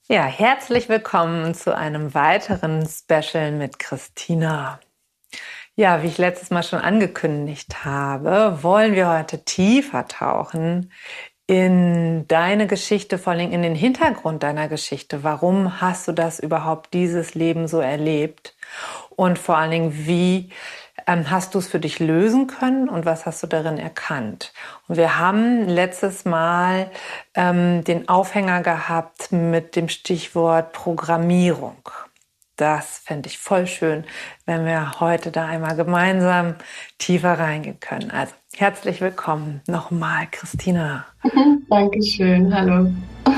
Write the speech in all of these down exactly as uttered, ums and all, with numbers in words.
Ja, herzlich willkommen zu einem weiteren Special mit Christina. Ja, wie ich letztes Mal schon angekündigt habe, wollen wir heute tiefer tauchen in deine Geschichte, vor allem in den Hintergrund deiner Geschichte. Warum hast du das überhaupt, dieses Leben so erlebt? Und vor allen Dingen, wie ähm, hast du es für dich lösen können und was hast du darin erkannt? Und wir haben letztes Mal ähm, den Aufhänger gehabt mit dem Stichwort Programmierung. Das fände ich voll schön, wenn wir heute da einmal gemeinsam tiefer reingehen können. Also herzlich willkommen nochmal, Christina. Dankeschön, hallo.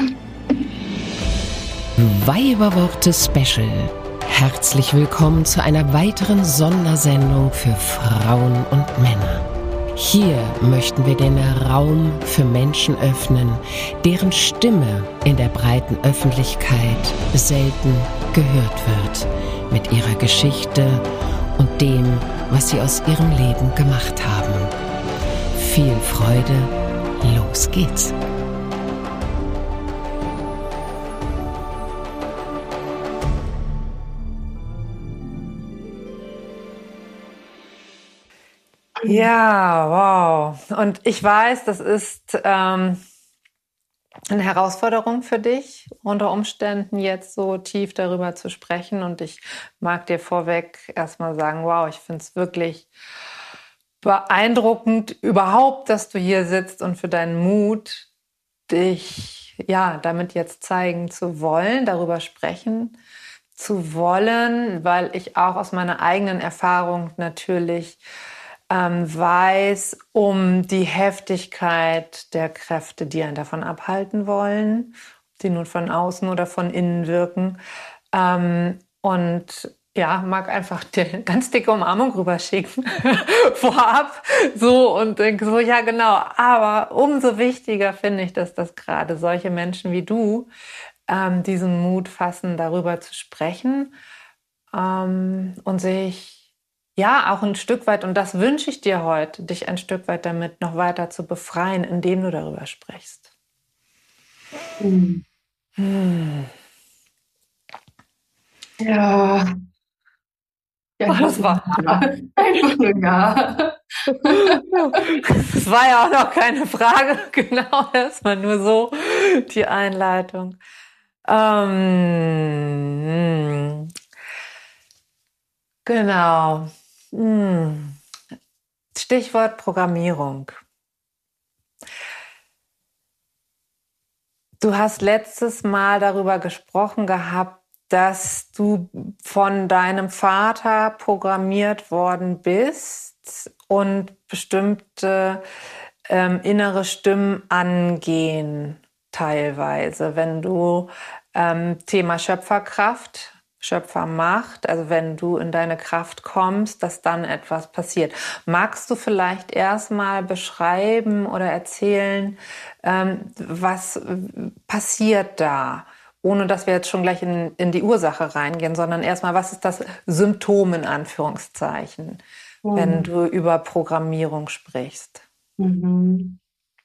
Weiberworte Special. Herzlich willkommen zu einer weiteren Sondersendung für Frauen und Männer. Hier möchten wir den Raum für Menschen öffnen, deren Stimme in der breiten Öffentlichkeit selten gehört wird, mit ihrer Geschichte und dem, was sie aus ihrem Leben gemacht haben. Viel Freude, los geht's! Ja, wow. Und ich weiß, das ist ähm, eine Herausforderung für dich, unter Umständen jetzt so tief darüber zu sprechen. Und ich mag dir vorweg erstmal sagen, wow, ich finde es wirklich beeindruckend überhaupt, dass du hier sitzt und für deinen Mut, dich ja damit jetzt zeigen zu wollen, darüber sprechen zu wollen, weil ich auch aus meiner eigenen Erfahrung natürlich ähm, weiß um die Heftigkeit der Kräfte, die einen davon abhalten wollen, ob die nun von außen oder von innen wirken. Ähm, und ja, mag einfach dir eine ganz dicke Umarmung rüberschicken vorab so und denke so, ja genau, aber umso wichtiger finde ich, dass das gerade solche Menschen wie du ähm, diesen Mut fassen, darüber zu sprechen ähm, und sich ja auch ein Stück weit, und das wünsche ich dir heute, dich ein Stück weit damit noch weiter zu befreien, indem du darüber sprichst. Hm. Hm. Ja, ja, Oh, das war ja. Einfach nur ja. das war ja auch noch keine Frage, genau, erstmal nur so die Einleitung. Ähm, genau. Hm. Stichwort Programmierung. Du hast letztes Mal darüber gesprochen gehabt, dass du von deinem Vater programmiert worden bist und bestimmte ähm, innere Stimmen angehen, teilweise, wenn du ähm, Thema Schöpferkraft, Schöpfermacht, also wenn du in deine Kraft kommst, dass dann etwas passiert. Magst du vielleicht erstmal beschreiben oder erzählen, ähm, was passiert da? Ohne dass wir jetzt schon gleich in, in die Ursache reingehen, sondern erstmal, was ist das Symptom in Anführungszeichen, Hm. wenn du über Programmierung sprichst? Mhm.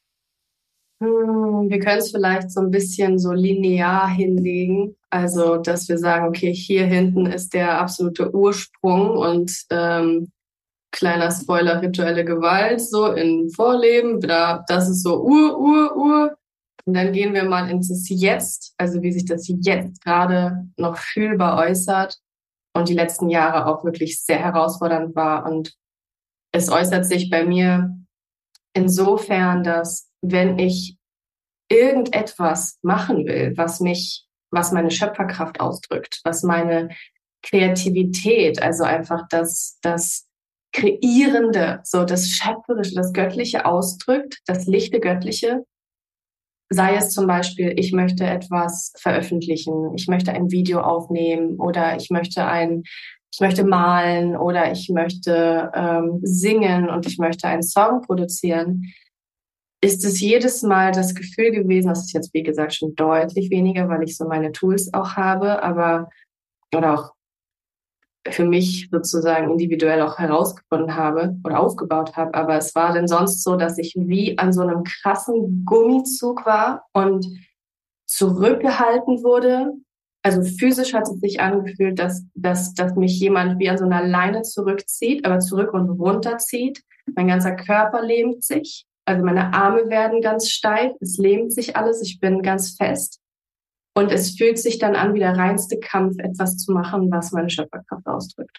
Hm, wir können es vielleicht so ein bisschen so linear hinlegen. Also, dass wir sagen, okay, hier hinten ist der absolute Ursprung und ähm, kleiner Spoiler, rituelle Gewalt, so im Vorleben, da, das ist so Ur, Ur, Ur. Und dann gehen wir mal ins Jetzt, also wie sich das Jetzt gerade noch fühlbar äußert und die letzten Jahre auch wirklich sehr herausfordernd war. Und es äußert sich bei mir insofern, dass wenn ich irgendetwas machen will, was mich, was meine Schöpferkraft ausdrückt, was meine Kreativität, also einfach das, das Kreierende, so das Schöpferische, das Göttliche ausdrückt, das lichte Göttliche, sei es zum Beispiel, ich möchte etwas veröffentlichen, ich möchte ein Video aufnehmen oder ich möchte ein, ich möchte malen oder ich möchte ähm, singen und ich möchte einen Song produzieren, ist es jedes Mal das Gefühl gewesen, das ist jetzt wie gesagt schon deutlich weniger, weil ich so meine Tools auch habe, aber oder auch für mich sozusagen individuell auch herausgefunden habe oder aufgebaut habe. Aber es war denn sonst so, dass ich wie an so einem krassen Gummizug war und zurückgehalten wurde. Also physisch hat es sich angefühlt, dass, dass, dass mich jemand wie an so einer Leine zurückzieht, aber zurück und runter zieht. Mein ganzer Körper lähmt sich. Also meine Arme werden ganz steif. Es lähmt sich alles. Ich bin ganz fest. Und es fühlt sich dann an wie der reinste Kampf, etwas zu machen, was meine Schöpferkraft ausdrückt.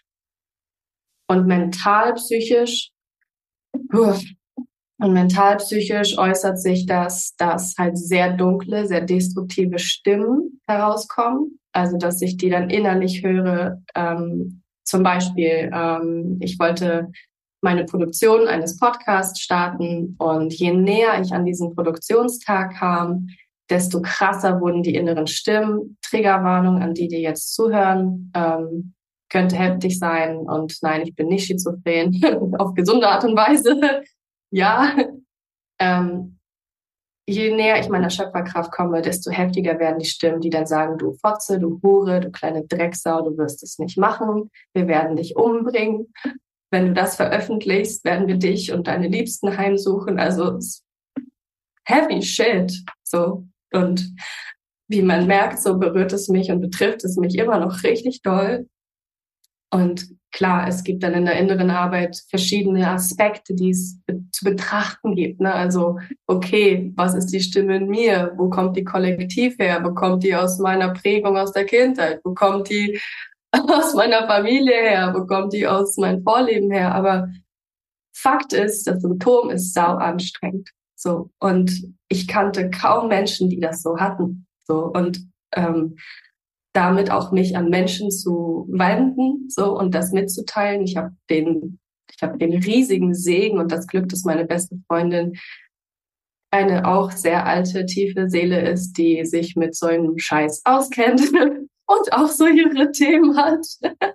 Und mental, psychisch, uff, und mental, psychisch äußert sich das, dass halt sehr dunkle, sehr destruktive Stimmen herauskommen. Also, dass ich die dann innerlich höre. Ähm, zum Beispiel, ähm, ich wollte meine Produktion eines Podcasts starten und je näher ich an diesen Produktionstag kam, desto krasser wurden die inneren Stimmen. Triggerwarnung an die, die jetzt zuhören. Ähm, könnte heftig sein. Und nein, ich bin nicht schizophren. Auf gesunde Art und Weise. Ja. Ähm, je näher ich meiner Schöpferkraft komme, desto heftiger werden die Stimmen, die dann sagen, du Fotze, du Hure, du kleine Drecksau, du wirst es nicht machen. Wir werden dich umbringen. Wenn du das veröffentlichst, werden wir dich und deine Liebsten heimsuchen. Also heavy shit. So. Und wie man merkt, so berührt es mich und betrifft es mich immer noch richtig doll. Und klar, es gibt dann in der inneren Arbeit verschiedene Aspekte, die es be- zu betrachten gibt. Ne? Also, okay, was ist die Stimme in mir? Wo kommt die kollektiv her? Wo kommt die aus meiner Prägung aus der Kindheit? Wo kommt die aus meiner Familie her? Wo kommt die aus meinem Vorleben her? Aber Fakt ist, das Symptom ist sau anstrengend. So. Und ich kannte kaum Menschen, die das so hatten. So. Und, ähm, damit auch mich an Menschen zu wenden, so, und das mitzuteilen. Ich habe den, ich habe den riesigen Segen und das Glück, dass meine beste Freundin eine auch sehr alte, tiefe Seele ist, die sich mit so einem Scheiß auskennt und auch so ihre Themen hat.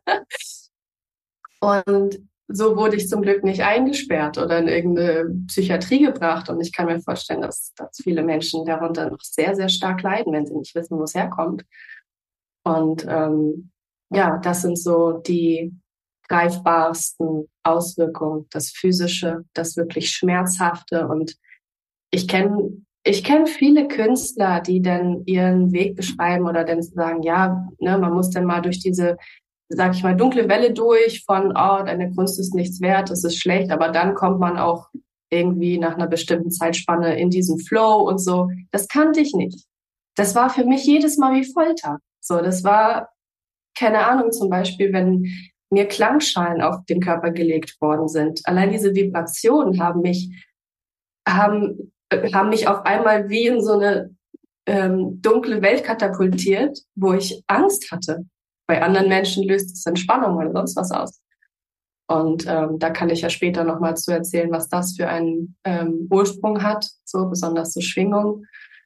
Und so wurde ich zum Glück nicht eingesperrt oder in irgendeine Psychiatrie gebracht. Und ich kann mir vorstellen, dass, dass viele Menschen darunter noch sehr, sehr stark leiden, wenn sie nicht wissen, wo es herkommt. Und ähm, ja, das sind so die greifbarsten Auswirkungen, das Physische, das wirklich Schmerzhafte. Und ich kenne ich kenn viele Künstler, die dann ihren Weg beschreiben oder dann sagen, ja, ne, man muss dann mal durch diese, sag ich mal, dunkle Welle durch von, oh, deine Kunst ist nichts wert, das ist schlecht, aber dann kommt man auch irgendwie nach einer bestimmten Zeitspanne in diesen Flow und so. Das kannte ich nicht. Das war für mich jedes Mal wie Folter. So, das war, keine Ahnung, zum Beispiel, wenn mir Klangschalen auf den Körper gelegt worden sind. Allein diese Vibrationen haben mich, haben, haben mich auf einmal wie in so eine ähm, dunkle Welt katapultiert, wo ich Angst hatte. Bei anderen Menschen löst es Entspannung oder sonst was aus. Und ähm, da kann ich ja später nochmal zu erzählen, was das für einen ähm, Ursprung hat, so besonders so Schwingung.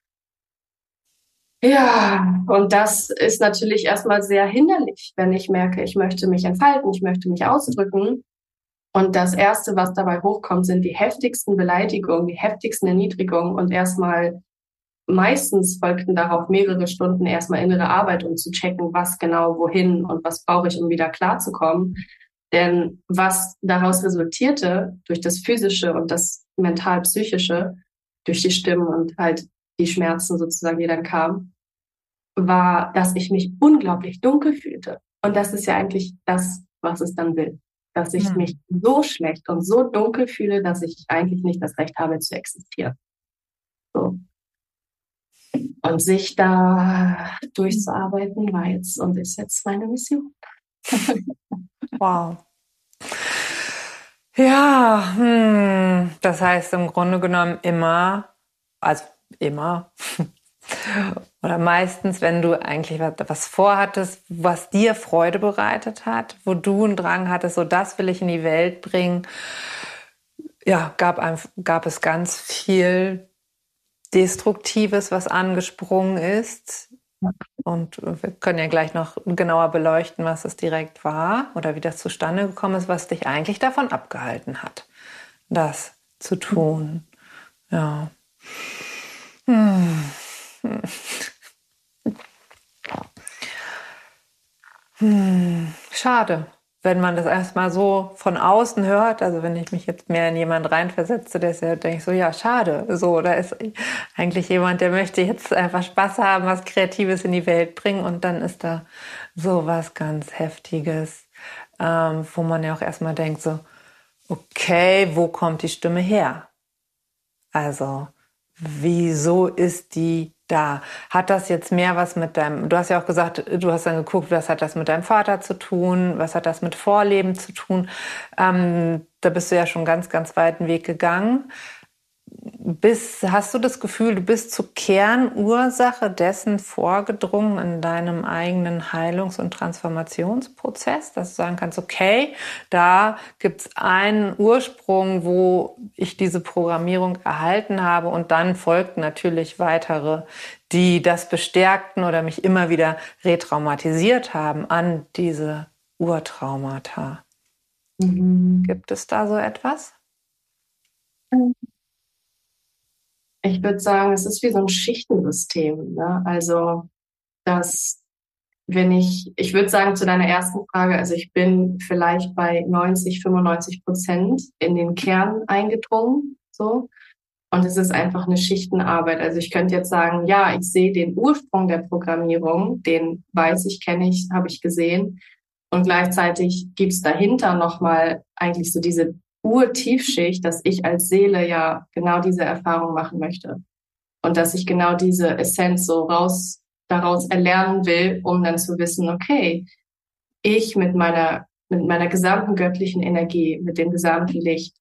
Ja, und das ist natürlich erstmal sehr hinderlich, wenn ich merke, ich möchte mich entfalten, ich möchte mich ausdrücken. Und das Erste, was dabei hochkommt, sind die heftigsten Beleidigungen, die heftigsten Erniedrigungen. Und erstmal, meistens folgten darauf mehrere Stunden erstmal innere Arbeit, um zu checken, was genau, wohin und was brauche ich, um wieder klarzukommen. Denn was daraus resultierte, durch das Physische und das mental-psychische, durch die Stimmen und halt die Schmerzen sozusagen, die dann kamen, war, dass ich mich unglaublich dunkel fühlte. Und das ist ja eigentlich das, was es dann will. Dass ich hm. mich so schlecht und so dunkel fühle, dass ich eigentlich nicht das Recht habe zu existieren. So. Und sich da durchzuarbeiten war jetzt und ist jetzt meine Mission. Wow. Ja, hm, das heißt im Grunde genommen immer, also immer, oder meistens, wenn du eigentlich was vorhattest, was dir Freude bereitet hat, wo du einen Drang hattest, so das will ich in die Welt bringen, ja, gab, ein, gab es ganz viel Destruktives, was angesprungen ist. Und wir können ja gleich noch genauer beleuchten, was es direkt war oder wie das zustande gekommen ist, was dich eigentlich davon abgehalten hat, das zu tun. Ja. Hm. Hm. Schade. wenn man das erstmal so von außen hört, also wenn ich mich jetzt mehr in jemanden reinversetze, der ist ja, denke ich so, ja, schade. So, da ist eigentlich jemand, der möchte jetzt einfach Spaß haben, was Kreatives in die Welt bringen und dann ist da so was ganz Heftiges, ähm, wo man ja auch erstmal denkt so, okay, wo kommt die Stimme her? Also, wieso ist die da? Hat das jetzt mehr was mit deinem, du hast ja auch gesagt, du hast dann geguckt, was hat das mit deinem Vater zu tun, was hat das mit Vorleben zu tun? Ähm, da bist du ja schon ganz, ganz weiten Weg gegangen. Bist, hast du das Gefühl, du bist zur Kernursache dessen vorgedrungen in deinem eigenen Heilungs- und Transformationsprozess, dass du sagen kannst, okay, da gibt es einen Ursprung, wo ich diese Programmierung erhalten habe und dann folgten natürlich weitere, die das bestärkten oder mich immer wieder retraumatisiert haben an diese Urtraumata. Mhm. Gibt es da so etwas? Ich würde sagen, es ist wie so ein Schichtensystem, ne? Also, dass wenn ich, ich würde sagen zu deiner ersten Frage, also ich bin vielleicht bei neunzig, fünfundneunzig Prozent in den Kern eingedrungen, so. Und es ist einfach eine Schichtenarbeit. Also ich könnte jetzt sagen, ja, ich sehe den Ursprung der Programmierung, den weiß ich, kenne ich, habe ich gesehen. Und gleichzeitig gibt's dahinter nochmal eigentlich so diese Urtiefschicht, dass ich als Seele ja genau diese Erfahrung machen möchte. Und dass ich genau diese Essenz so raus, daraus erlernen will, um dann zu wissen, okay, ich mit meiner, mit meiner gesamten göttlichen Energie, mit dem gesamten Licht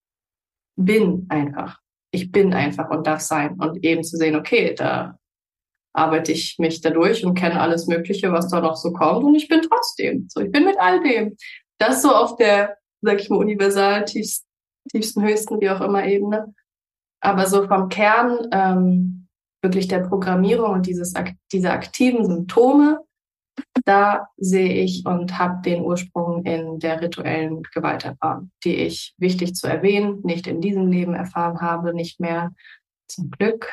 bin einfach. Ich bin einfach und darf sein. Und eben zu sehen, okay, da arbeite ich mich dadurch und kenne alles Mögliche, was da noch so kommt. Und ich bin trotzdem. So, ich bin mit all dem. Das so auf der, sag ich mal, universal tiefsten, tiefsten, höchsten, wie auch immer Ebene. Aber so vom Kern ähm, wirklich der Programmierung und dieses, diese aktiven Symptome, da sehe ich und habe den Ursprung in der rituellen Gewalt erfahren, die ich, wichtig zu erwähnen, nicht in diesem Leben erfahren habe, nicht mehr, zum Glück,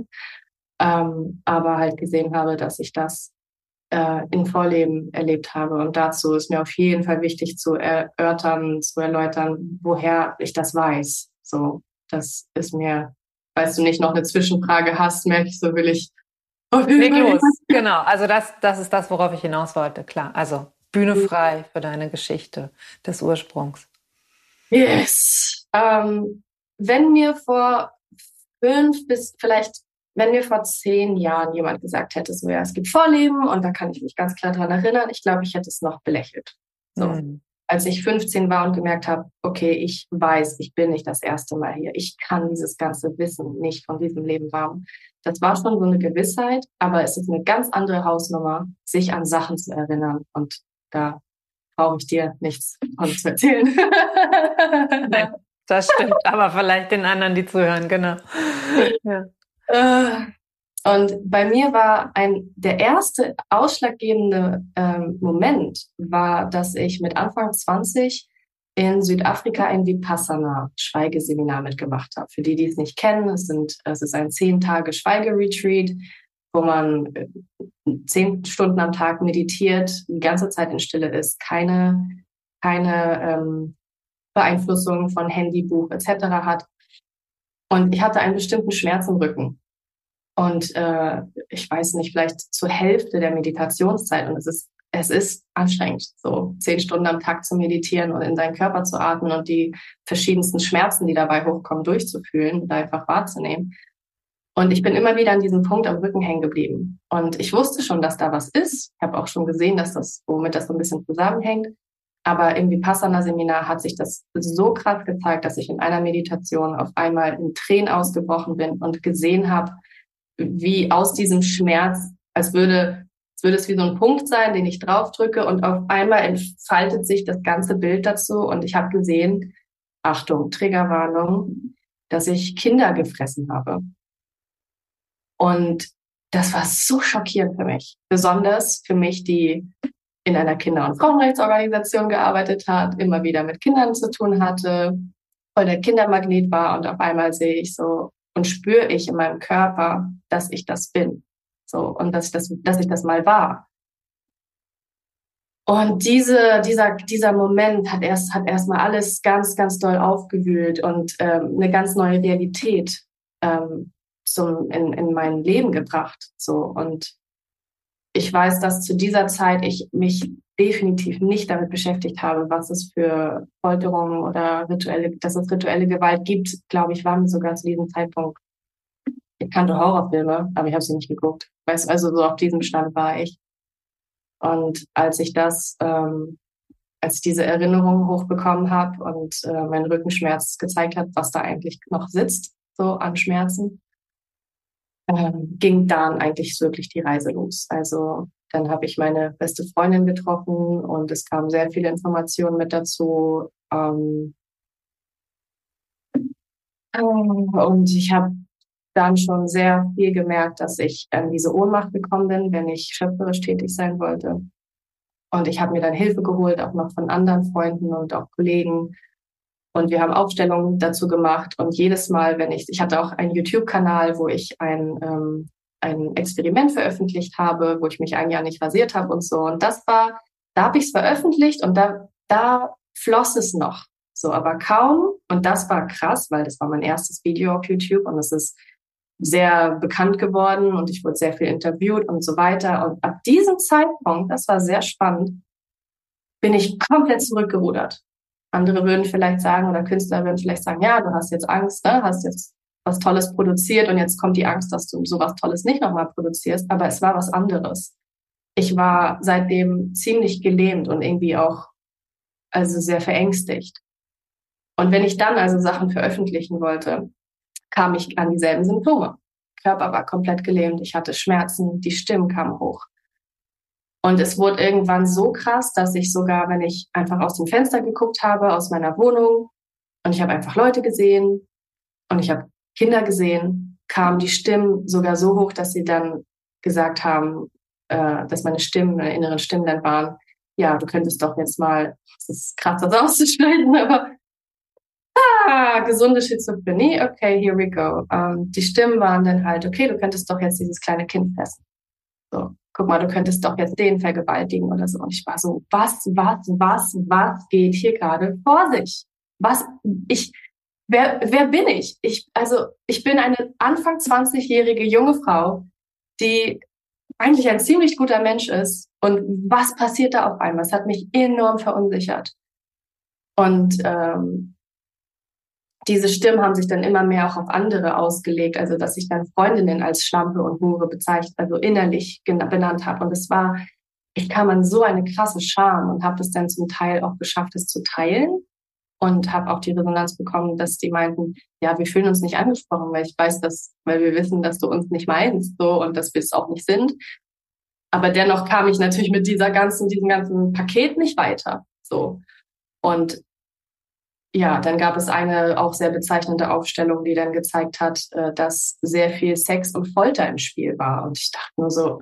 ähm, aber halt gesehen habe, dass ich das äh, in Vorleben erlebt habe. Und dazu ist mir auf jeden Fall wichtig zu erörtern, zu erläutern, woher ich das weiß. So, das ist mir, falls du nicht noch eine Zwischenfrage hast, merke ich, so will ich Leg los, genau. Also das, das ist das, worauf ich hinaus wollte, klar. Also Bühne frei für deine Geschichte des Ursprungs. Yes. Ähm, wenn mir vor fünf bis vielleicht, wenn mir vor zehn Jahren jemand gesagt hätte, so ja, es gibt Vorleben und da kann ich mich ganz klar dran erinnern, ich glaube, ich hätte es noch belächelt. So. Mhm. Als ich fünfzehn war und gemerkt habe, okay, ich weiß, ich bin nicht das erste Mal hier. Ich kann dieses ganze Wissen nicht von diesem Leben haben. Das war schon so eine Gewissheit, aber es ist eine ganz andere Hausnummer, sich an Sachen zu erinnern. Und da brauche ich dir nichts von zu erzählen. Nein, das stimmt, aber vielleicht den anderen, die zuhören, genau. Ja. Und bei mir war ein, der erste ausschlaggebende ähm, Moment war, dass ich mit Anfang zwanzig in Südafrika ein Vipassana-Schweigeseminar mitgemacht habe. Für die, die es nicht kennen, es sind, es ist ein zehn Tage Schweigeretreat, wo man zehn Stunden am Tag meditiert, die ganze Zeit in Stille ist, keine, keine ähm, Beeinflussung von Handy, Buch et cetera hat. Und ich hatte einen bestimmten Schmerz im Rücken. Und äh, ich weiß nicht, vielleicht zur Hälfte der Meditationszeit. Und es ist, es ist anstrengend, so zehn Stunden am Tag zu meditieren und in seinen Körper zu atmen und die verschiedensten Schmerzen, die dabei hochkommen, durchzufühlen und einfach wahrzunehmen. Und ich bin immer wieder an diesem Punkt am Rücken hängen geblieben. Und ich wusste schon, dass da was ist. Ich habe auch schon gesehen, dass das, womit das so ein bisschen zusammenhängt. Aber im Vipassana-Seminar hat sich das so krass gezeigt, dass ich in einer Meditation auf einmal in Tränen ausgebrochen bin und gesehen habe, wie aus diesem Schmerz, als würde, als würde es wie so ein Punkt sein, den ich draufdrücke und auf einmal entfaltet sich das ganze Bild dazu und ich habe gesehen, Achtung, Triggerwarnung, dass ich Kinder gefressen habe. Und das war so schockierend für mich. Besonders für mich, die in einer Kinder- und Frauenrechtsorganisation gearbeitet hat, immer wieder mit Kindern zu tun hatte, voll der Kindermagnet war und auf einmal sehe ich so und spüre ich in meinem Körper, dass ich das bin. So, und dass ich das, dass ich das mal war. Und diese, dieser, dieser Moment hat erst, hat erstmal alles ganz, ganz doll aufgewühlt und ähm, eine ganz neue Realität ähm, zum, in, in mein Leben gebracht. So. Und ich weiß, dass zu dieser Zeit ich mich definitiv nicht damit beschäftigt habe, was es für Folterungen oder rituelle, dass es rituelle Gewalt gibt, glaube ich, war mir sogar zu diesem Zeitpunkt. Ich kannte Horrorfilme, aber ich habe sie nicht geguckt. Weißt, also so auf diesem Stand war ich. Und als ich das, ähm, als ich diese Erinnerung hochbekommen habe und äh, mein Rückenschmerz gezeigt hat, was da eigentlich noch sitzt, so an Schmerzen, ähm, ging dann eigentlich wirklich die Reise los. Also dann habe ich meine beste Freundin getroffen und es kamen sehr viele Informationen mit dazu. Ähm, und ich habe dann schon sehr viel gemerkt, dass ich an diese Ohnmacht gekommen bin, wenn ich schöpferisch tätig sein wollte. Und ich habe mir dann Hilfe geholt, auch noch von anderen Freunden und auch Kollegen. Und wir haben Aufstellungen dazu gemacht. Und jedes Mal, wenn ich, ich hatte auch einen YouTube-Kanal, wo ich ein, ähm, ein Experiment veröffentlicht habe, wo ich mich ein Jahr nicht rasiert habe und so. Und das war, da habe ich es veröffentlicht und da, da floss es noch. So, aber kaum. Und das war krass, weil das war mein erstes Video auf YouTube und es ist sehr bekannt geworden und ich wurde sehr viel interviewt und so weiter. Und ab diesem Zeitpunkt, das war sehr spannend, bin ich komplett zurückgerudert. Andere würden vielleicht sagen, oder Künstler würden vielleicht sagen, ja, du hast jetzt Angst, ne? Hast jetzt was Tolles produziert und jetzt kommt die Angst, dass du sowas Tolles nicht nochmal produzierst. Aber es war was anderes. Ich war seitdem ziemlich gelähmt und irgendwie auch also sehr verängstigt. Und wenn ich dann also Sachen veröffentlichen wollte, kam ich an dieselben Symptome. Körper war komplett gelähmt, ich hatte Schmerzen, die Stimmen kamen hoch. Und es wurde irgendwann so krass, dass ich sogar, wenn ich einfach aus dem Fenster geguckt habe, aus meiner Wohnung, und ich habe einfach Leute gesehen und ich habe Kinder gesehen, kamen die Stimmen sogar so hoch, dass sie dann gesagt haben, äh, dass meine Stimmen, meine inneren Stimmen dann waren, ja, du könntest doch jetzt mal, es ist krass, das auszuschneiden, aber Ah, gesunde Schizophrenie, okay, here we go. Ähm, die Stimmen waren dann halt, okay, du könntest doch jetzt dieses kleine Kind fressen. So, guck mal, du könntest doch jetzt den vergewaltigen oder so. Und ich war so, was, was, was, was geht hier gerade vor sich? Was, ich, wer, wer bin ich? Ich, also, ich bin eine Anfang zwanzigjährige junge Frau, die eigentlich ein ziemlich guter Mensch ist. Und was passiert da auf einmal? Es hat mich enorm verunsichert. Und, ähm, diese Stimmen haben sich dann immer mehr auch auf andere ausgelegt, also dass ich dann Freundinnen als Schlampe und Hure bezeichnet, also innerlich benannt habe. Und es war, ich kam an so eine krasse Scham und habe das dann zum Teil auch geschafft, es zu teilen und habe auch die Resonanz bekommen, dass die meinten, ja, wir fühlen uns nicht angesprochen, weil ich weiß, dass, weil wir wissen, dass du uns nicht meinst, so, und dass wir es auch nicht sind. Aber dennoch kam ich natürlich mit dieser ganzen, diesem ganzen Paket nicht weiter, so. Und ja, dann gab es eine auch sehr bezeichnende Aufstellung, die dann gezeigt hat, dass sehr viel Sex und Folter im Spiel war. Und ich dachte nur so,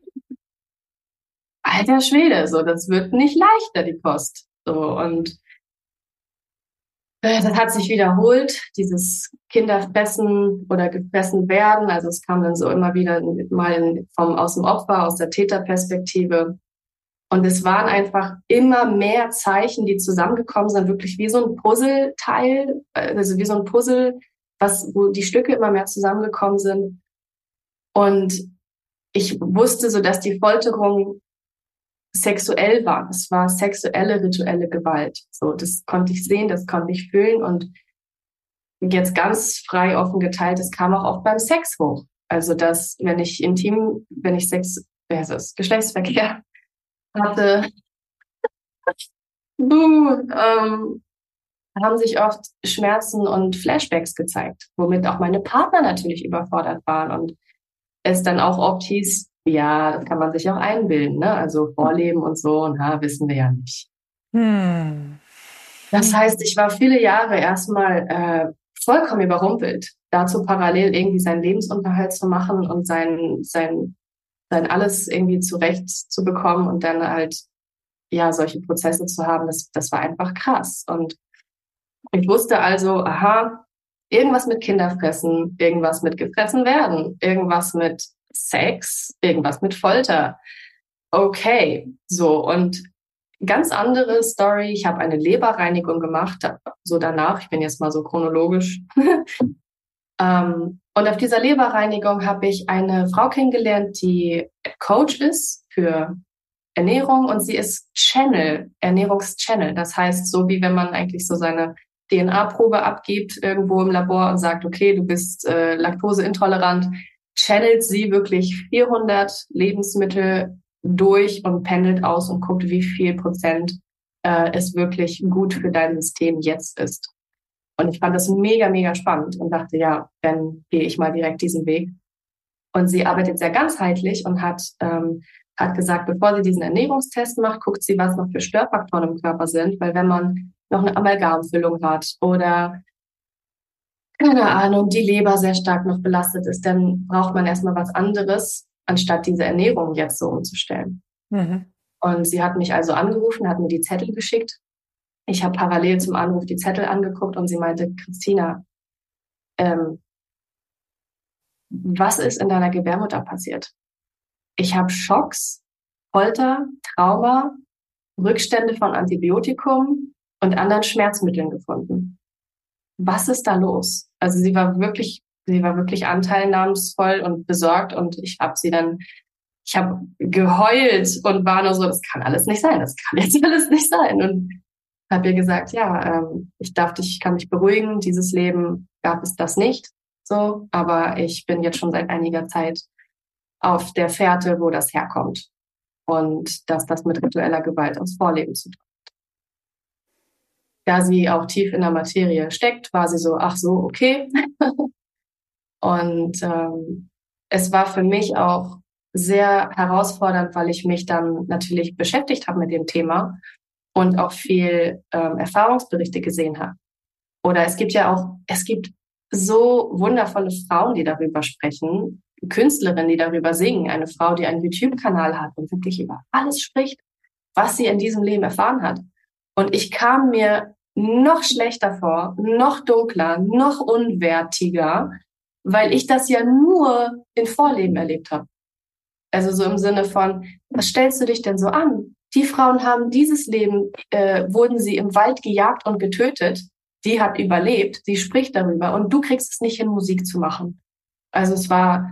alter Schwede, so, das wird nicht leichter, die Kost. So, und das hat sich wiederholt, dieses Kinderfressen oder gefressen werden. Also es kam dann so immer wieder mal vom, aus dem Opfer, aus der Täterperspektive. Und es waren einfach immer mehr Zeichen, die zusammengekommen sind, wirklich wie so ein Puzzleteil, also wie so ein Puzzle, was, wo die Stücke immer mehr zusammengekommen sind. Und ich wusste so, dass die Folterung sexuell war. Es war sexuelle, rituelle Gewalt. So, das konnte ich sehen, das konnte ich fühlen. Und jetzt ganz frei offen geteilt, es kam auch oft beim Sex hoch. Also, dass, wenn ich intim, wenn ich Sex, also Geschlechtsverkehr hatte, buh, ähm, haben sich oft Schmerzen und Flashbacks gezeigt, womit auch meine Partner natürlich überfordert waren und es dann auch oft hieß, ja, das kann man sich auch einbilden, ne? Also Vorleben und so, und na, wissen wir ja nicht. Hm. Das heißt, ich war viele Jahre erstmal äh, vollkommen überrumpelt, dazu parallel irgendwie seinen Lebensunterhalt zu machen und sein, sein dann alles irgendwie zurecht zu bekommen und dann halt, ja, solche Prozesse zu haben, das, das war einfach krass. Und ich wusste also, aha, irgendwas mit Kinderfressen, irgendwas mit gefressen werden, irgendwas mit Sex, irgendwas mit Folter. Okay, so. Und ganz andere Story. Ich habe eine Leberreinigung gemacht, so danach. Ich bin jetzt mal so chronologisch. ähm, und auf dieser Leberreinigung habe ich eine Frau kennengelernt, die Coach ist für Ernährung und sie ist Channel, Ernährungschannel. Das heißt, so wie wenn man eigentlich so seine D N A-Probe abgibt irgendwo im Labor und sagt, okay, du bist äh, laktoseintolerant, channelt sie wirklich vierhundert Lebensmittel durch und pendelt aus und guckt, wie viel Prozent äh, es wirklich gut für dein System jetzt ist. Und ich fand das mega, mega spannend und dachte, ja, dann gehe ich mal direkt diesen Weg. Und sie arbeitet sehr ganzheitlich und hat ähm, hat gesagt, bevor sie diesen Ernährungstest macht, guckt sie, was noch für Störfaktoren im Körper sind, weil wenn man noch eine Amalgamfüllung hat oder, keine Ahnung, die Leber sehr stark noch belastet ist, dann braucht man erstmal was anderes, anstatt diese Ernährung jetzt so umzustellen. Mhm. Und sie hat mich also angerufen, hat mir die Zettel geschickt. Ich habe parallel zum Anruf die Zettel angeguckt und sie meinte, Christina, ähm, was ist in deiner Gebärmutter passiert? Ich habe Schocks, Folter, Trauma, Rückstände von Antibiotikum und anderen Schmerzmitteln gefunden. Was ist da los? Also sie war wirklich, sie war wirklich anteilnahmsvoll und besorgt und ich habe sie dann, ich habe geheult und war nur so, das kann alles nicht sein, das kann jetzt alles nicht sein. Und habe ihr gesagt, ja, ähm, ich darf dich, ich kann mich beruhigen, dieses Leben gab es das nicht, so, aber ich bin jetzt schon seit einiger Zeit auf der Fährte, wo das herkommt. Und dass das mit ritueller Gewalt aus Vorleben zu tun hat. Da sie auch tief in der Materie steckt, war sie so, ach so, okay. Und ähm, es war für mich auch sehr herausfordernd, weil ich mich dann natürlich beschäftigt habe mit dem Thema und auch viel ähm, Erfahrungsberichte gesehen habe. Oder es gibt ja auch, es gibt so wundervolle Frauen, die darüber sprechen, Künstlerinnen, die darüber singen, eine Frau, die einen YouTube-Kanal hat und wirklich über alles spricht, was sie in diesem Leben erfahren hat. Und ich kam mir noch schlechter vor, noch dunkler, noch unwertiger, weil ich das ja nur in Vorleben erlebt habe. Also so im Sinne von, was stellst du dich denn so an? Die Frauen haben dieses Leben, äh, wurden sie im Wald gejagt und getötet. Die hat überlebt, sie spricht darüber und du kriegst es nicht hin, Musik zu machen. Also es war...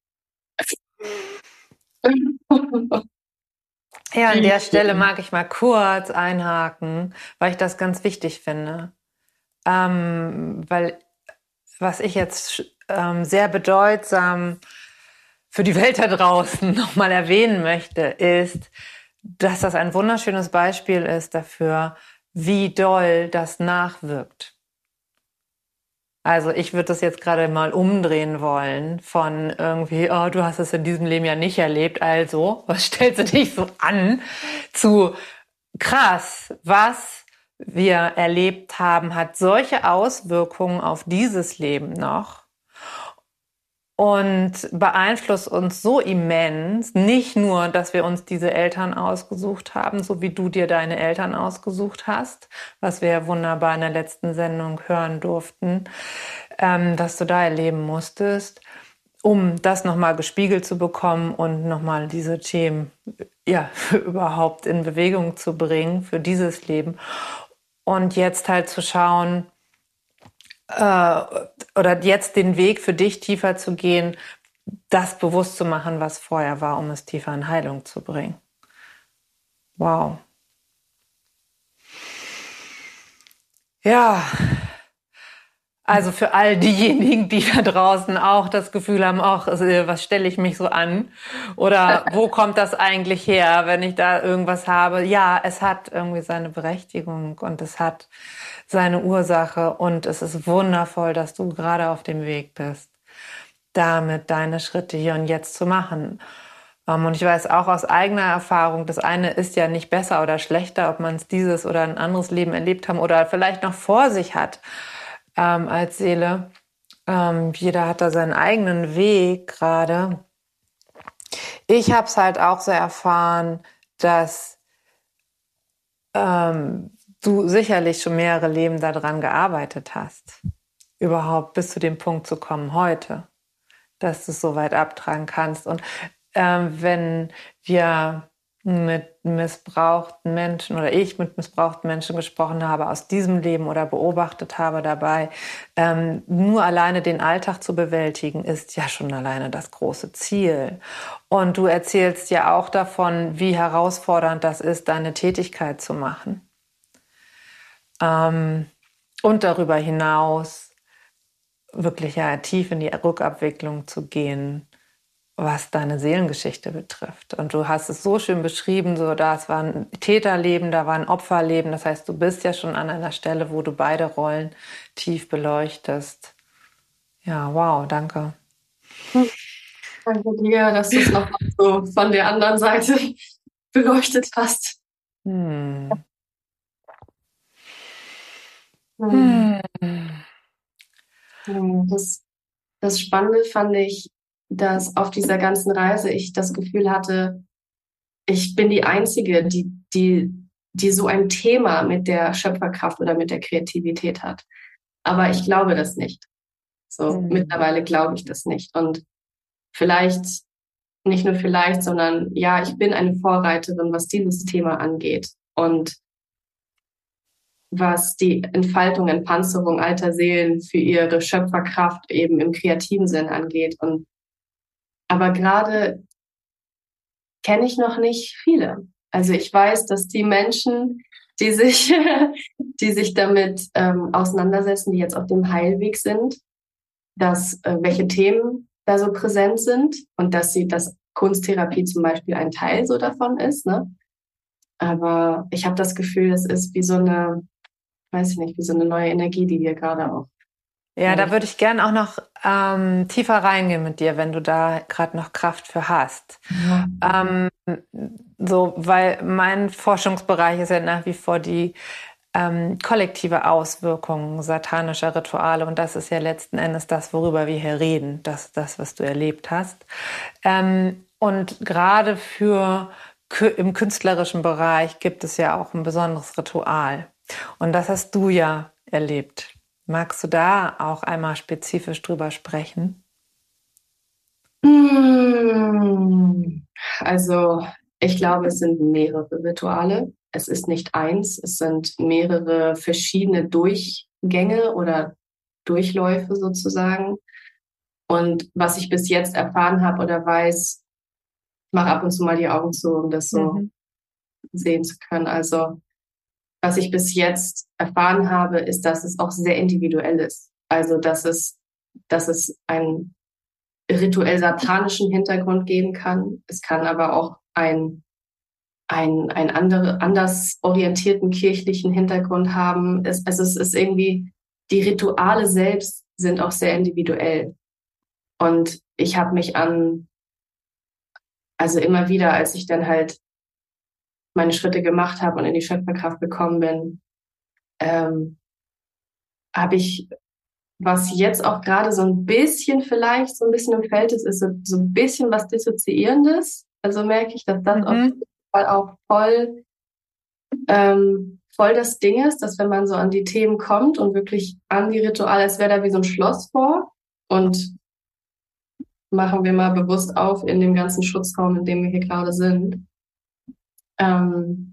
Ja, an der Stelle mag ich mal kurz einhaken, weil ich das ganz wichtig finde. Ähm, weil was ich jetzt ähm, sehr bedeutsam für die Welt da draußen nochmal erwähnen möchte, ist, dass das ein wunderschönes Beispiel ist dafür, wie doll das nachwirkt. Also ich würde das jetzt gerade mal umdrehen wollen von irgendwie, oh, du hast es in diesem Leben ja nicht erlebt, also, was stellst du dich so an, zu krass, was wir erlebt haben, hat solche Auswirkungen auf dieses Leben noch und beeinflusst uns so immens, nicht nur, dass wir uns diese Eltern ausgesucht haben, so wie du dir deine Eltern ausgesucht hast, was wir ja wunderbar in der letzten Sendung hören durften, ähm, dass du da erleben musstest, um das nochmal gespiegelt zu bekommen und nochmal diese Themen ja, überhaupt in Bewegung zu bringen für dieses Leben. Und jetzt halt zu schauen, äh, oder jetzt den Weg für dich tiefer zu gehen, das bewusst zu machen, was vorher war, um es tiefer in Heilung zu bringen. Wow. Ja, also für all diejenigen, die da draußen auch das Gefühl haben, ach, was stelle ich mich so an? Oder wo kommt das eigentlich her, wenn ich da irgendwas habe? Ja, es hat irgendwie seine Berechtigung und es hat seine Ursache und es ist wundervoll, dass du gerade auf dem Weg bist, damit deine Schritte hier und jetzt zu machen. Und ich weiß auch aus eigener Erfahrung, das eine ist ja nicht besser oder schlechter, ob man es dieses oder ein anderes Leben erlebt haben oder vielleicht noch vor sich hat. Ähm, als Seele. Ähm, jeder hat da seinen eigenen Weg gerade. Ich habe es halt auch so erfahren, dass ähm, du sicherlich schon mehrere Leben daran gearbeitet hast, überhaupt bis zu dem Punkt zu kommen heute, dass du es so weit abtragen kannst. Und ähm, wenn wir mit missbrauchten Menschen oder ich mit missbrauchten Menschen gesprochen habe aus diesem Leben oder beobachtet habe dabei, ähm, nur alleine den Alltag zu bewältigen, ist ja schon alleine das große Ziel. Und du erzählst ja auch davon, wie herausfordernd das ist, deine Tätigkeit zu machen. Ähm, und darüber hinaus wirklich ja tief in die Rückabwicklung zu gehen, was deine Seelengeschichte betrifft. Und du hast es so schön beschrieben, so das war ein Täterleben, da war ein Opferleben. Das heißt, du bist ja schon an einer Stelle, wo du beide Rollen tief beleuchtest. Ja, wow, danke. Danke dir, dass du es noch so von der anderen Seite beleuchtet hast. Hm. Hm. Das, das Spannende fand ich, dass auf dieser ganzen Reise ich das Gefühl hatte, ich bin die Einzige, die, die, die so ein Thema mit der Schöpferkraft oder mit der Kreativität hat. Aber ich glaube das nicht. So, Mhm. mittlerweile glaube ich das nicht. Und vielleicht, nicht nur vielleicht, sondern ja, ich bin eine Vorreiterin, was dieses Thema angeht. Und was die Entfaltung, Entpanzerung alter Seelen für ihre Schöpferkraft eben im kreativen Sinn angeht. Und aber gerade kenne ich noch nicht viele. Also ich weiß, dass die Menschen, die sich, die sich damit ähm, auseinandersetzen, die jetzt auf dem Heilweg sind, dass äh, welche Themen da so präsent sind und dass sie, dass Kunsttherapie zum Beispiel ein Teil so davon ist. Ne? Aber ich habe das Gefühl, es ist wie so eine, weiß ich nicht, wie so eine neue Energie, die wir gerade auch. Ja, da würde ich gern auch noch ähm, tiefer reingehen mit dir, wenn du da gerade noch Kraft für hast. Ja. Ähm, so, weil mein Forschungsbereich ist ja nach wie vor die ähm, kollektive Auswirkung satanischer Rituale, und das ist ja letzten Endes das, worüber wir hier reden, das, das was du erlebt hast. Ähm, und gerade für im künstlerischen Bereich gibt es ja auch ein besonderes Ritual. Und das hast du ja erlebt. Magst du da auch einmal spezifisch drüber sprechen? Also, ich glaube, es sind mehrere Rituale. Es ist nicht eins, es sind mehrere verschiedene Durchgänge oder Durchläufe sozusagen. Und was ich bis jetzt erfahren habe oder weiß, ich mache ab und zu mal die Augen zu, um das so mhm. sehen zu können. Also, was ich bis jetzt erfahren habe, ist, dass es auch sehr individuell ist. Also, dass es, dass es einen rituell satanischen Hintergrund geben kann. Es kann aber auch ein, ein, ein andere, anders orientierten kirchlichen Hintergrund haben. Es, also, es ist irgendwie, die Rituale selbst sind auch sehr individuell. Und ich habe mich an, also immer wieder, als ich dann halt meine Schritte gemacht habe und in die Schöpferkraft gekommen bin, ähm, habe ich, was jetzt auch gerade so ein bisschen vielleicht so ein bisschen im Feld ist, ist so, so ein bisschen was Dissoziierendes. Also merke ich, dass das mhm. auf jeden Fall auch voll, ähm, voll das Ding ist, dass wenn man so an die Themen kommt und wirklich an die Rituale, als wäre da wie so ein Schloss vor, und machen wir mal bewusst auf in dem ganzen Schutzraum, in dem wir hier gerade sind. Ähm,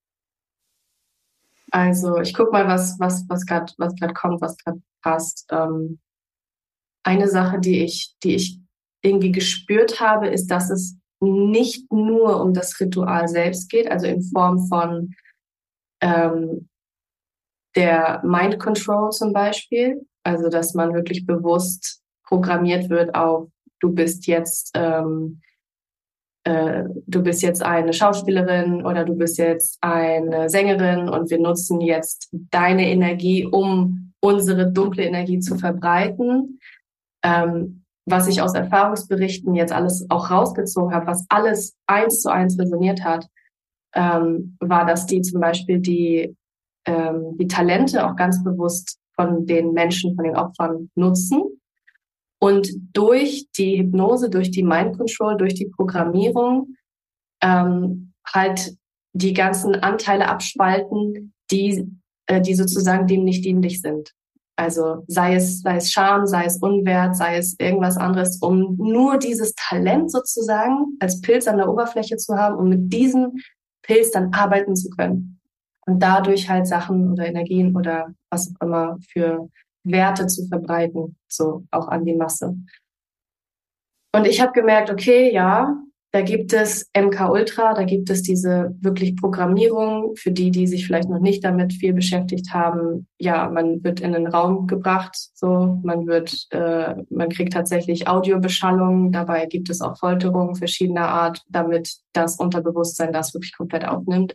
also ich guck mal, was was was gerade was gerade kommt, was gerade passt. Ähm, eine Sache, die ich die ich irgendwie gespürt habe, ist, dass es nicht nur um das Ritual selbst geht, also in Form von ähm, der Mind Control zum Beispiel, also dass man wirklich bewusst programmiert wird auf, du bist jetzt ähm, du bist jetzt eine Schauspielerin oder du bist jetzt eine Sängerin und wir nutzen jetzt deine Energie, um unsere dunkle Energie zu verbreiten. Ähm, was ich aus Erfahrungsberichten jetzt alles auch rausgezogen habe, was alles eins zu eins resoniert hat, ähm, war, dass die zum Beispiel die, ähm, die Talente auch ganz bewusst von den Menschen, von den Opfern nutzen. Und durch die Hypnose, durch die Mind Control, durch die Programmierung ähm, halt die ganzen Anteile abspalten, die, äh, die sozusagen dem nicht dienlich sind. Also sei es, sei es Scham, sei es Unwert, sei es irgendwas anderes, um nur dieses Talent sozusagen als Pilz an der Oberfläche zu haben, um mit diesem Pilz dann arbeiten zu können. Und dadurch halt Sachen oder Energien oder was auch immer für Werte zu verbreiten, so auch an die Masse. Und ich habe gemerkt, okay, ja, da gibt es M K Ultra, da gibt es diese wirklich Programmierung für die, die sich vielleicht noch nicht damit viel beschäftigt haben. Ja, man wird in den Raum gebracht, so man wird, äh, man kriegt tatsächlich Audiobeschallung. Dabei gibt es auch Folterungen verschiedener Art, damit das Unterbewusstsein das wirklich komplett aufnimmt.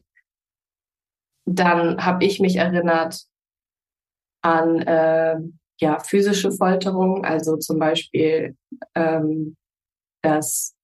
Dann habe ich mich erinnert an äh, ja physische Folterung, also zum Beispiel ähm, das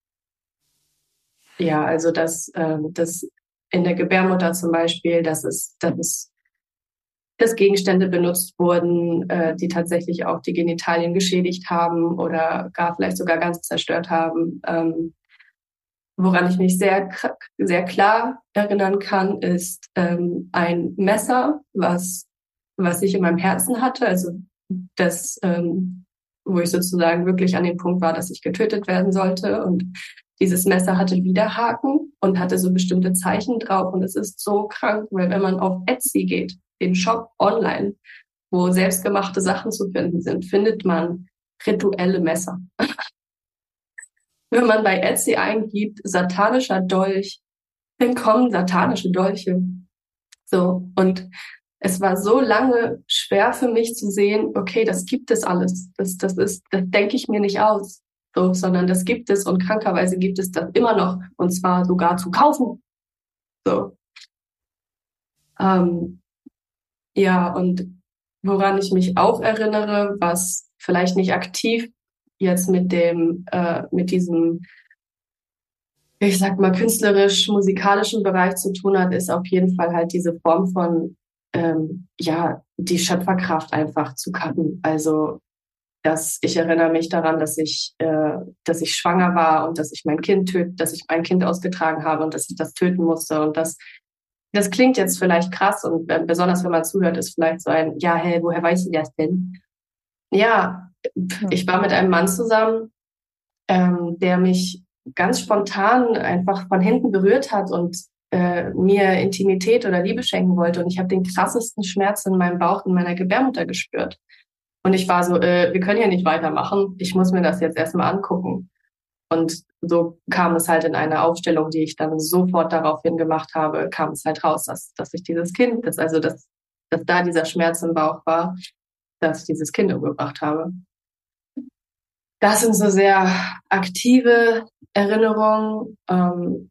Ja, also dass, ähm, dass in der Gebärmutter zum Beispiel, dass es, dass es, dass Gegenstände benutzt wurden, äh, die tatsächlich auch die Genitalien geschädigt haben oder gar vielleicht sogar ganz zerstört haben. Ähm, woran ich mich sehr, sehr klar erinnern kann, ist ähm, ein Messer, was, was ich in meinem Herzen hatte, also das, ähm, wo ich sozusagen wirklich an dem Punkt war, dass ich getötet werden sollte. Und dieses Messer hatte Widerhaken und hatte so bestimmte Zeichen drauf. Und es ist so krank, weil wenn man auf Etsy geht, den Shop online, wo selbstgemachte Sachen zu finden sind, findet man rituelle Messer. Wenn man bei Etsy eingibt, satanischer Dolch, dann kommen satanische Dolche. So. Und es war so lange schwer für mich zu sehen, okay, das gibt es alles. Das, das ist, das denke ich mir nicht aus. So, sondern das gibt es und krankerweise gibt es das immer noch und zwar sogar zu kaufen. So. Ähm, ja, und woran ich mich auch erinnere, was vielleicht nicht aktiv jetzt mit dem, äh, mit diesem, ich sag mal, künstlerisch-musikalischen Bereich zu tun hat, ist auf jeden Fall halt diese Form von, ähm, ja, die Schöpferkraft einfach zu cutten. Also, dass ich erinnere mich daran, dass ich, äh, dass ich schwanger war und dass ich mein Kind töt, dass ich mein Kind ausgetragen habe und dass ich das töten musste. Und das, das klingt jetzt vielleicht krass und äh, besonders wenn man zuhört, ist vielleicht so ein, ja, hey, woher weiß sie das denn? Ja, ich war mit einem Mann zusammen, ähm, der mich ganz spontan einfach von hinten berührt hat und äh, mir Intimität oder Liebe schenken wollte. Und ich habe den krassesten Schmerz in meinem Bauch, in meiner Gebärmutter gespürt. Und ich war so, äh, wir können hier nicht weitermachen. Ich muss mir das jetzt erstmal angucken. Und so kam es halt in einer Aufstellung, die ich dann sofort daraufhin gemacht habe, kam es halt raus, dass, dass ich dieses Kind, dass, also dass, dass da dieser Schmerz im Bauch war, dass ich dieses Kind umgebracht habe. Das sind so sehr aktive Erinnerungen. Ähm,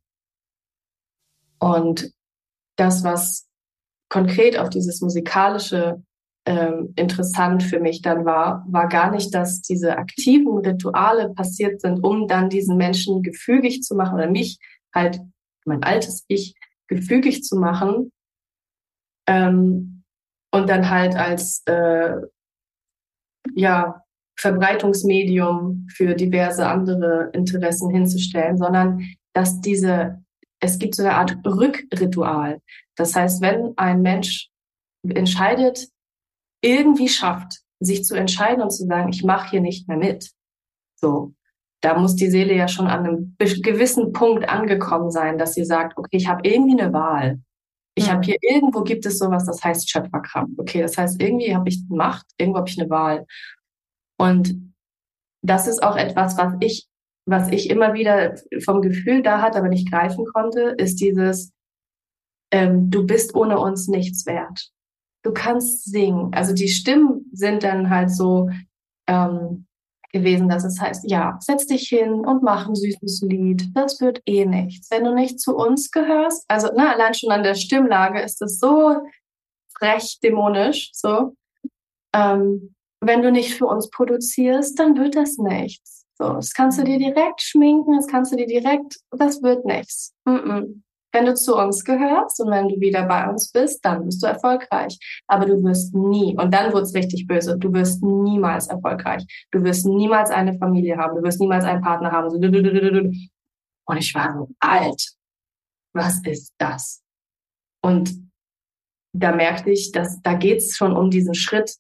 und das, was konkret auf dieses musikalische ähm, interessant für mich dann war, war gar nicht, dass diese aktiven Rituale passiert sind, um dann diesen Menschen gefügig zu machen oder mich halt, mein altes Ich, gefügig zu machen ähm, und dann halt als äh, ja Verbreitungsmedium für diverse andere Interessen hinzustellen, sondern dass diese, es gibt so eine Art Rückritual. Das heißt, wenn ein Mensch entscheidet, irgendwie schafft, sich zu entscheiden und zu sagen, ich mache hier nicht mehr mit. So, da muss die Seele ja schon an einem gewissen Punkt angekommen sein, dass sie sagt, okay, ich habe irgendwie eine Wahl. Ich mhm. habe hier irgendwo gibt es sowas, das heißt Schöpferkraft. Okay, das heißt, irgendwie habe ich Macht, irgendwo habe ich eine Wahl. Und das ist auch etwas, was ich, was ich immer wieder vom Gefühl da hatte, aber nicht greifen konnte, ist dieses, ähm, du bist ohne uns nichts wert. Du kannst singen. Also die Stimmen sind dann halt so ähm, gewesen, dass es heißt, ja, setz dich hin und mach ein süßes Lied. Das wird eh nichts. Wenn du nicht zu uns gehörst, also na, allein schon an der Stimmlage ist es so frech dämonisch, so. Ähm, wenn du nicht für uns produzierst, dann wird das nichts. So, das kannst du dir direkt schminken, das kannst du dir direkt, das wird nichts. Mm-mm. Wenn du zu uns gehörst und wenn du wieder bei uns bist, dann bist du erfolgreich. Aber du wirst nie, und dann wird's richtig böse, du wirst niemals erfolgreich. Du wirst niemals eine Familie haben, du wirst niemals einen Partner haben. Und ich war so, alt, was ist das? Und da merkte ich, dass da geht's schon um diesen Schritt,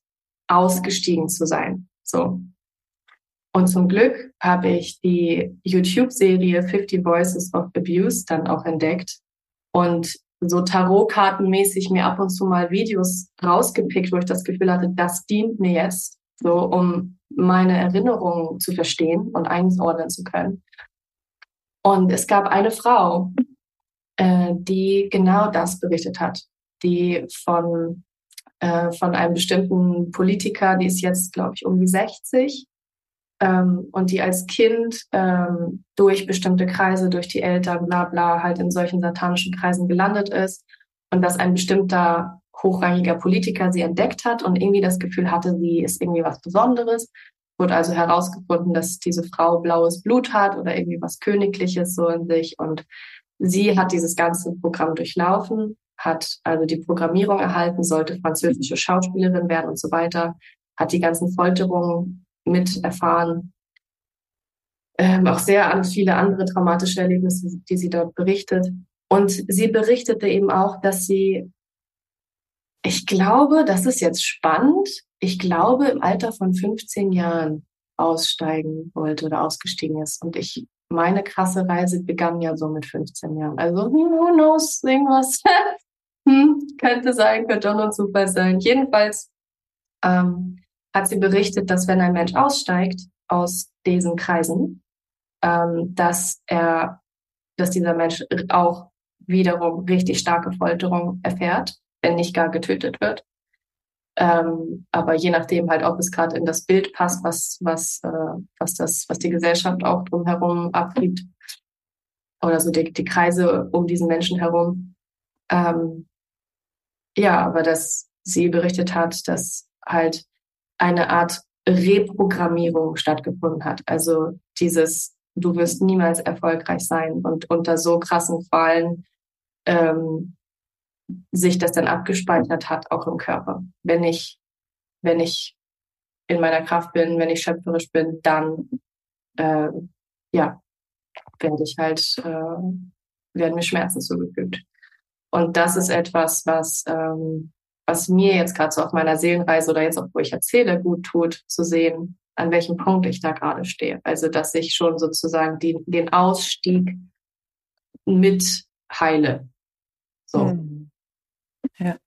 ausgestiegen zu sein. So. Und zum Glück habe ich die YouTube-Serie fifty Voices of Abuse dann auch entdeckt und so Tarotkartenmäßig mir ab und zu mal Videos rausgepickt, wo ich das Gefühl hatte, das dient mir jetzt, so um meine Erinnerungen zu verstehen und einordnen zu können. Und es gab eine Frau, äh, die genau das berichtet hat, die von, äh, von einem bestimmten Politiker, die ist jetzt, glaube ich, um die sechzig, ähm, und die als Kind ähm, durch bestimmte Kreise, durch die Eltern, bla bla, halt in solchen satanischen Kreisen gelandet ist und dass ein bestimmter hochrangiger Politiker sie entdeckt hat und irgendwie das Gefühl hatte, sie ist irgendwie was Besonderes. Wurde also herausgefunden, dass diese Frau blaues Blut hat oder irgendwie was Königliches so in sich. Und sie hat dieses ganze Programm durchlaufen, hat also die Programmierung erhalten, sollte französische Schauspielerin werden und so weiter, hat die ganzen Folterungen mit erfahren. Ähm, auch sehr an viele andere traumatische Erlebnisse, die sie dort berichtet. Und sie berichtete eben auch, dass sie, ich glaube, das ist jetzt spannend, ich glaube, im Alter von fünfzehn Jahren aussteigen wollte oder ausgestiegen ist. Und ich, meine krasse Reise begann ja so mit fünfzehn Jahren. Also, who knows, irgendwas hm, könnte sein, könnte auch nur ein Zufall sein. Jedenfalls ähm, hat sie berichtet, dass wenn ein Mensch aussteigt aus diesen Kreisen, ähm, dass er, dass dieser Mensch auch wiederum richtig starke Folterung erfährt, wenn nicht gar getötet wird. Ähm, aber je nachdem halt, ob es gerade in das Bild passt, was was äh, was das, was die Gesellschaft auch drumherum abgibt oder so die, die Kreise um diesen Menschen herum. Ähm, ja, aber dass sie berichtet hat, dass halt eine Art Reprogrammierung stattgefunden hat. Also dieses, du wirst niemals erfolgreich sein und unter so krassen Qualen ähm, sich das dann abgespeichert hat, auch im Körper. Wenn ich, wenn ich in meiner Kraft bin, wenn ich schöpferisch bin, dann äh, ja, werde ich halt, äh, werden mir Schmerzen zugefügt. Und das ist etwas, was ähm, was mir jetzt gerade so auf meiner Seelenreise oder jetzt auch, wo ich erzähle, gut tut, zu sehen, an welchem Punkt ich da gerade stehe. Also, dass ich schon sozusagen die, den Ausstieg mit heile. So. Hm. Ja.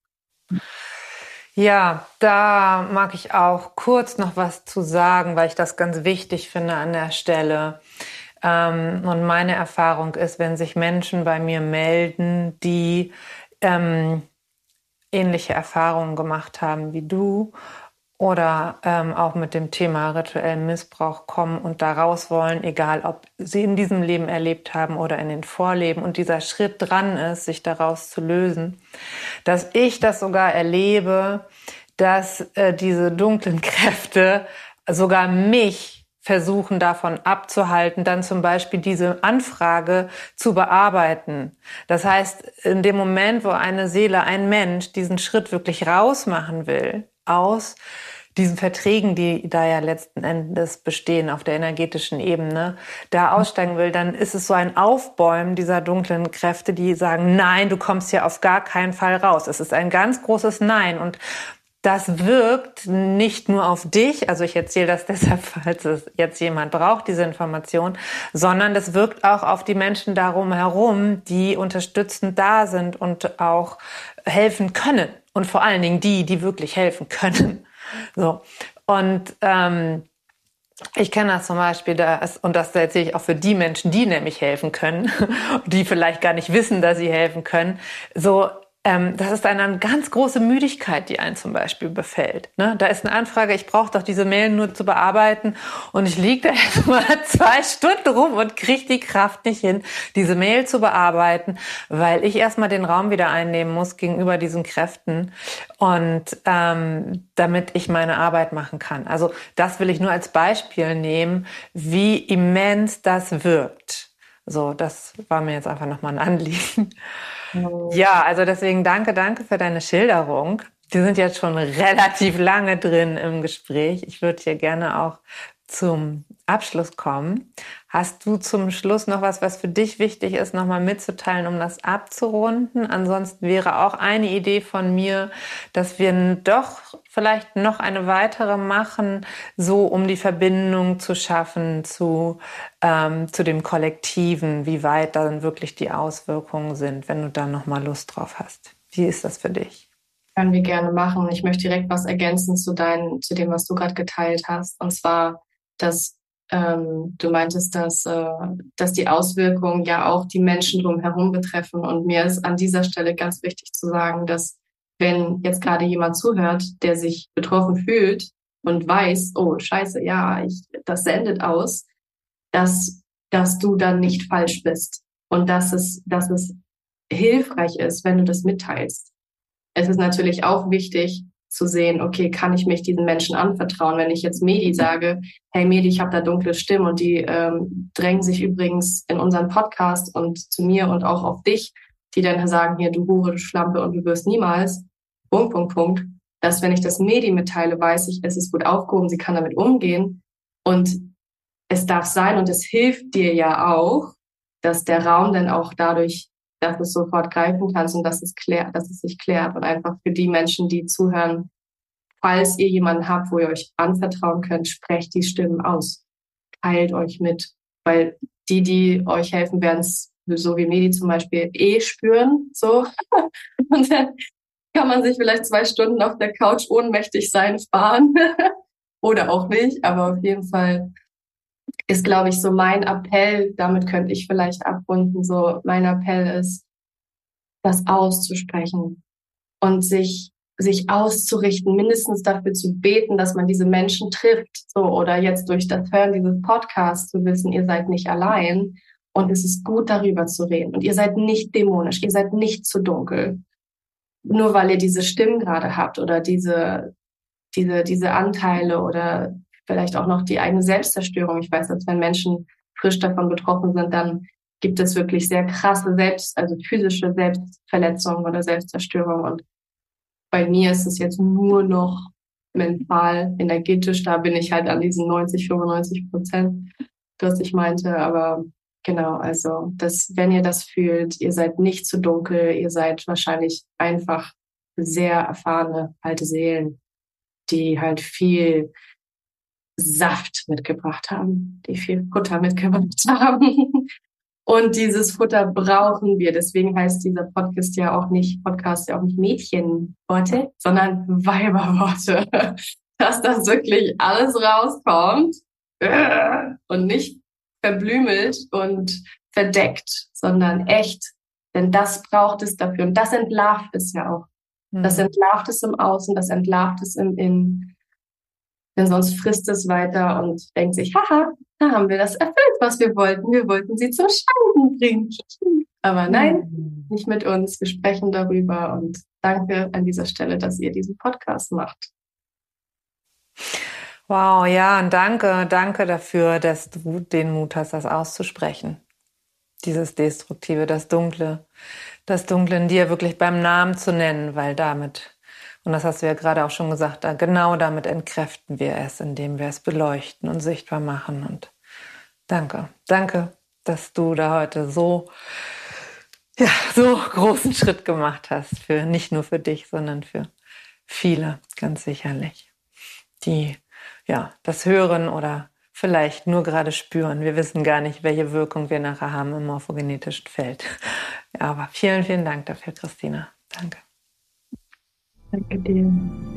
Ja, da mag ich auch kurz noch was zu sagen, weil ich das ganz wichtig finde an der Stelle. Ähm, und meine Erfahrung ist, wenn sich Menschen bei mir melden, die ähm, ähnliche Erfahrungen gemacht haben wie du oder ähm, auch mit dem Thema rituellen Missbrauch kommen und da raus wollen, egal ob sie in diesem Leben erlebt haben oder in den Vorleben und dieser Schritt dran ist, sich daraus zu lösen, dass ich das sogar erlebe, dass äh, diese dunklen Kräfte sogar mich versuchen davon abzuhalten, dann zum Beispiel diese Anfrage zu bearbeiten. Das heißt, in dem Moment, wo eine Seele, ein Mensch diesen Schritt wirklich rausmachen will, aus diesen Verträgen, die da ja letzten Endes bestehen auf der energetischen Ebene, da aussteigen will, dann ist es so ein Aufbäumen dieser dunklen Kräfte, die sagen, nein, du kommst hier auf gar keinen Fall raus. Es ist ein ganz großes Nein und das wirkt nicht nur auf dich, also ich erzähle das deshalb, falls es jetzt jemand braucht, diese Information, sondern das wirkt auch auf die Menschen darum herum, die unterstützend da sind und auch helfen können. Und vor allen Dingen die, die wirklich helfen können. So. Und ähm, ich kenne das zum Beispiel, das, und das erzähle ich auch für die Menschen, die nämlich helfen können, die vielleicht gar nicht wissen, dass sie helfen können, so. Das ist eine ganz große Müdigkeit, die einen zum Beispiel befällt. Ne? Da ist eine Anfrage, ich brauche doch diese Mail nur zu bearbeiten und ich liege da erst mal zwei Stunden rum und kriege die Kraft nicht hin, diese Mail zu bearbeiten, weil ich erstmal den Raum wieder einnehmen muss gegenüber diesen Kräften und ähm, damit ich meine Arbeit machen kann. Also das will ich nur als Beispiel nehmen, wie immens das wirkt. So, das war mir jetzt einfach nochmal ein Anliegen. Ja, also deswegen danke, danke für deine Schilderung. Wir sind jetzt schon relativ lange drin im Gespräch. Ich würde hier gerne auch zum Abschluss kommen. Hast du zum Schluss noch was, was für dich wichtig ist, nochmal mitzuteilen, um das abzurunden? Ansonsten wäre auch eine Idee von mir, dass wir doch vielleicht noch eine weitere machen, so um die Verbindung zu schaffen zu, ähm, zu dem Kollektiven, wie weit dann wirklich die Auswirkungen sind, wenn du da nochmal Lust drauf hast. Wie ist das für dich? Können wir gerne machen. Ich möchte direkt was ergänzen zu, dein, zu dem, was du gerade geteilt hast. Und zwar, dass ähm, du meintest, dass, äh, dass die Auswirkungen ja auch die Menschen drumherum betreffen. Und mir ist an dieser Stelle ganz wichtig zu sagen, dass wenn jetzt gerade jemand zuhört, der sich betroffen fühlt und weiß, oh scheiße, ja, ich, das sendet aus, dass, dass du dann nicht falsch bist und dass es, dass es hilfreich ist, wenn du das mitteilst. Es ist natürlich auch wichtig zu sehen, okay, kann ich mich diesen Menschen anvertrauen? Wenn ich jetzt Medi sage, hey Medi, ich habe da dunkle Stimmen und die ähm, drängen sich übrigens in unseren Podcast und zu mir und auch auf dich, die dann sagen, hier, du Hure, du Schlampe und du wirst niemals, Punkt, Punkt, Punkt, dass wenn ich das Medi mitteile, weiß ich, es ist gut aufgehoben, sie kann damit umgehen und es darf sein und es hilft dir ja auch, dass der Raum dann auch dadurch, dass du es sofort greifen kannst und dass es klärt, dass es sich klärt und einfach für die Menschen, die zuhören, falls ihr jemanden habt, wo ihr euch anvertrauen könnt, sprecht die Stimmen aus, teilt euch mit, weil die, die euch helfen, werden es so wie Medi zum Beispiel eh spüren, so und dann kann man sich vielleicht zwei Stunden auf der Couch ohnmächtig sein sparen oder auch nicht, aber auf jeden Fall ist, glaube ich, so mein Appell, damit könnte ich vielleicht abrunden, so mein Appell ist, das auszusprechen und sich sich auszurichten, mindestens dafür zu beten, dass man diese Menschen trifft, so oder jetzt durch das Hören dieses Podcasts zu wissen, ihr seid nicht allein und es ist gut, darüber zu reden und ihr seid nicht dämonisch, ihr seid nicht zu dunkel, nur weil ihr diese Stimmen gerade habt oder diese diese diese Anteile oder vielleicht auch noch die eigene Selbstzerstörung. Ich weiß, dass wenn Menschen frisch davon betroffen sind, dann gibt es wirklich sehr krasse Selbst, also physische Selbstverletzungen oder Selbstzerstörung. Und bei mir ist es jetzt nur noch mental, energetisch. Da bin ich halt an diesen neunzig, fünfundneunzig Prozent, was ich meinte. Aber genau, also das, wenn ihr das fühlt, ihr seid nicht zu dunkel, ihr seid wahrscheinlich einfach sehr erfahrene alte Seelen, die halt viel Saft mitgebracht haben, die viel Futter mitgebracht haben. Und dieses Futter brauchen wir. Deswegen heißt dieser Podcast ja auch nicht, Podcast ja auch nicht Mädchenworte, sondern Weiberworte. Dass das wirklich alles rauskommt und nicht verblümelt und verdeckt, sondern echt. Denn das braucht es dafür. Und das entlarvt es ja auch. Das entlarvt es im Außen, das entlarvt es im Innen. Denn sonst frisst es weiter und denkt sich, haha, da haben wir das erfüllt, was wir wollten. Wir wollten sie zum Scheiden bringen. Aber nein, nicht mit uns. Wir sprechen darüber und danke an dieser Stelle, dass ihr diesen Podcast macht. Wow, ja, und danke, danke dafür, dass du den Mut hast, das auszusprechen. Dieses Destruktive, das Dunkle, das Dunkle in dir wirklich beim Namen zu nennen, weil damit, und das hast du ja gerade auch schon gesagt, genau damit entkräften wir es, indem wir es beleuchten und sichtbar machen. Und danke, danke, dass du da heute so, ja, so großen Schritt gemacht hast, für nicht nur für dich, sondern für viele, ganz sicherlich, die ja das hören oder vielleicht nur gerade spüren. Wir wissen gar nicht, welche Wirkung wir nachher haben im morphogenetischen Feld. Ja, aber vielen, vielen Dank dafür, Christina. Danke. Danke dir.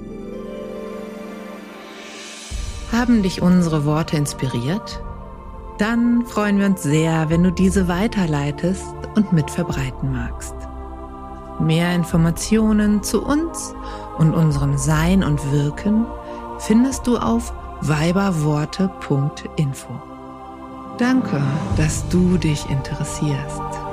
Haben dich unsere Worte inspiriert? Dann freuen wir uns sehr, wenn du diese weiterleitest und mitverbreiten magst. Mehr Informationen zu uns und unserem Sein und Wirken findest du auf weiberworte punkt info. Danke, dass du dich interessierst.